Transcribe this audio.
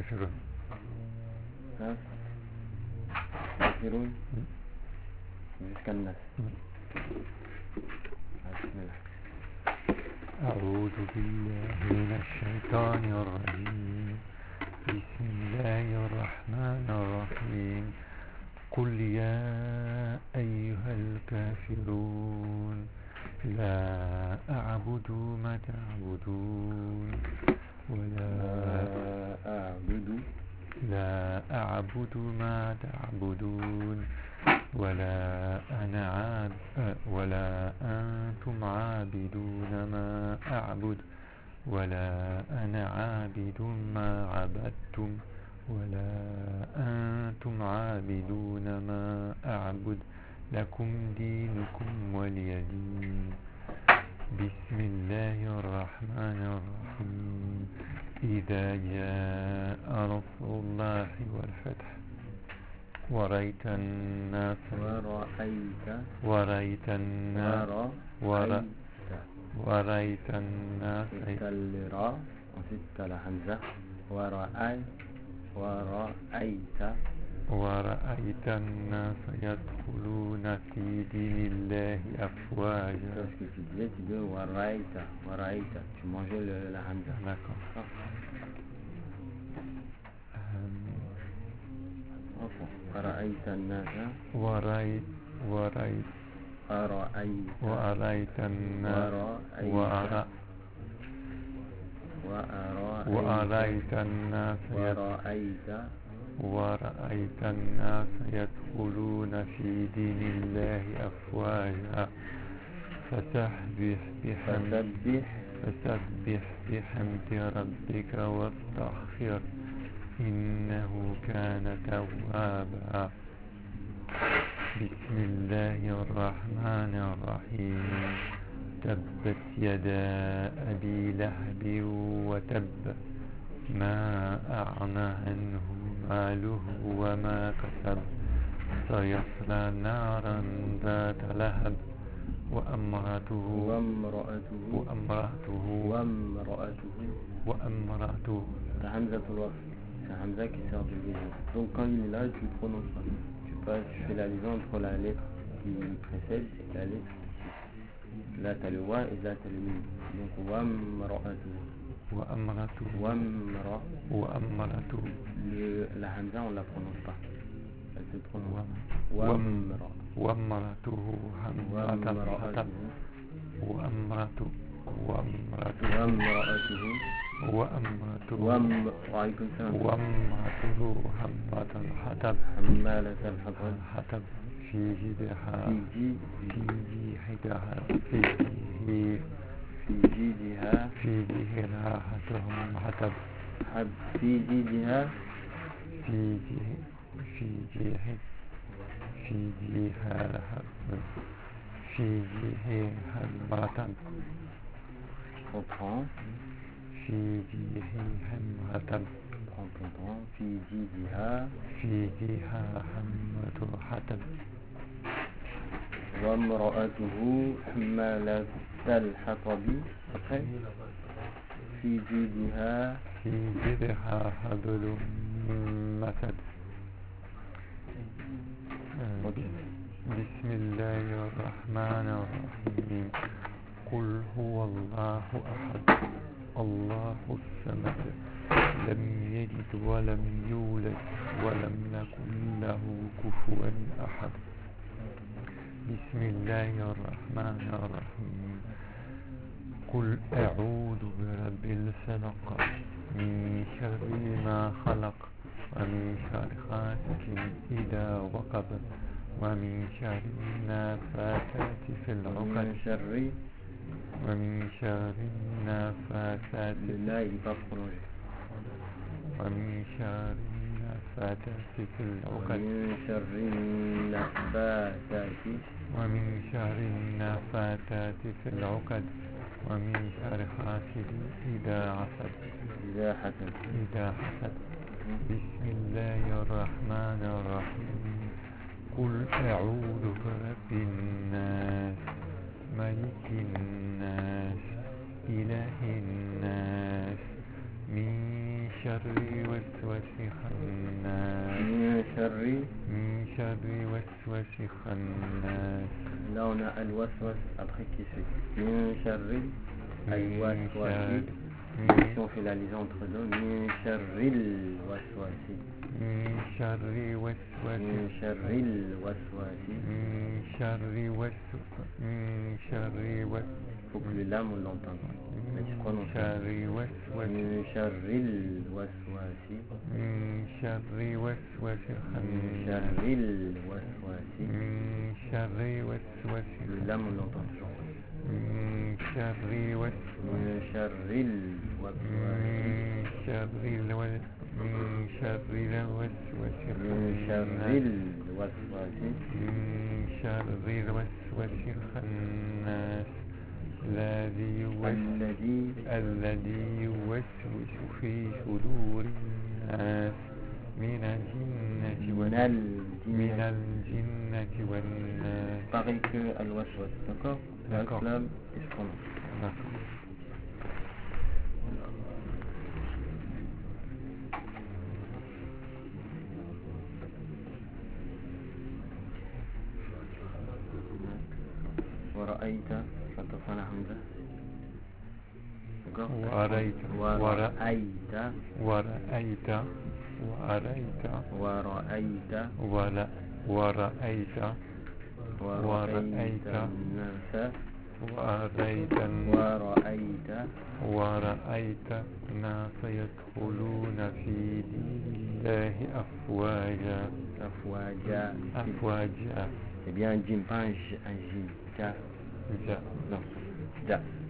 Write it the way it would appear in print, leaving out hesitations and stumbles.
كافرون. كافرون jusqu'à الناس. بسم الله. أعوذ بالله من الشيطان الرجيم. بسم الله الرحمن الرحيم. قل يا أيها الكافرون لا أعبد ما تعبدون لا أعبد ما تعبدون ولا أنتم عابدون ما أعبد ولا أنا عابد ما عبدتم ولا أنتم عابدون ما أعبد لكم دينكم ولي دين. بسم الله الرحمن الرحيم. إذا جاء نصر الله والفتح ورأيت الناس ورأيت الناس يدخلون في دين الله أفواجا. Tu mangeais la hamza. D'accord. ورأيت الناس ورأيت الناس يدخلون في دين الله أفواجا. فسبح بحمد ربك واستغفر إنه كان توابا. بسم الله الرحمن الرحيم. تبت يدا أبي لهب وتب ما أغنى عنه ماله وما كسب سيصلى نارا ذات لهب وامرأته La hamza pour l'off. C'est Hamza qui sort du liaison. Donc quand il est là, tu le prononces pas. Tu fais la liaison entre la lettre qui précède et la lettre qui suit. Là t'as le wa et là t'as le mim. Donc la hamza on la prononce pas. Elle se prononce وامرأته همة الحطب حمالة الحطب في جيدها حطب وامرأته حمالة الحطب في جيدها حبل مسد. بسم الله الرحمن الرحيم. قل هو الله أحد الله الصمد لم يلد ولم يولد ولم يكن له كفوا أحد. بسم الله الرحمن الرحيم. قل أعوذ برب الفلق من شر ما خلق ومن شر غاسق إذا وقب ومن شر النفاثات في العقد ومن شر النفاثات في العقد ومن شر النفاثات في العقد ومن شر حاسد إذا حسد. بسم الله الرحمن الرحيم. قل أعوذ برب الناس ملك الناس إله الناس من شر وسوس الخناس من شر وسوس الخناس. là on a al-waswas après qui suit min sharri al-waswasi si on fait la liaison entre deux min sharril waswasi من شر وسوس min sharril waswasi من شر faut que le lam on l'entende mais tu prononces شر وسوس min sharril waswasi من شر وسوس min الخناس sharril waswasi من شر وسوس le lam on l'entend toujours من شر وسوس min sharril waswasi من شر من شر الوسوس min sharril waswasi من شر الوسوس الخناس الذي يوسوس في صدور الناس من الجنة والناس. pareil que al-waswas, d'accord? D'accord. L'islam et je prononce. D'accord. ورأيت فتفعل حمزة ورأيت ورأيت ورأيت ورأيت ورأيت ورأيت ورأيت الناس ورأيت الناس يدخلون في دين الله أفواجا. C'est bien un jim, pas un jim. Ja. Ja. Non. Ja.